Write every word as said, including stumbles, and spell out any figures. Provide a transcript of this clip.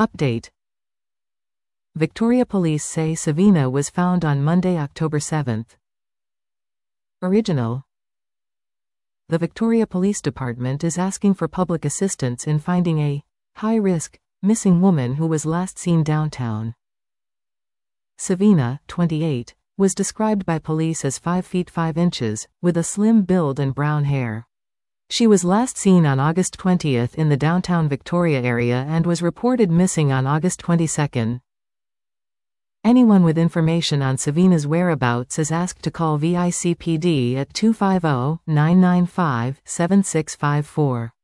Update. Victoria Police say Savina was found on Monday, October seventh. Original. The Victoria Police Department is asking for public assistance in finding a high-risk, missing woman who was last seen downtown. Savina, twenty-eight, was described by police as five feet five inches, with a slim build and brown hair. She was last seen on August twentieth in the downtown Victoria area and was reported missing on August twenty-second. Anyone with information on Savina's whereabouts is asked to call V I C P D at two five zero, nine nine five, seven six five four.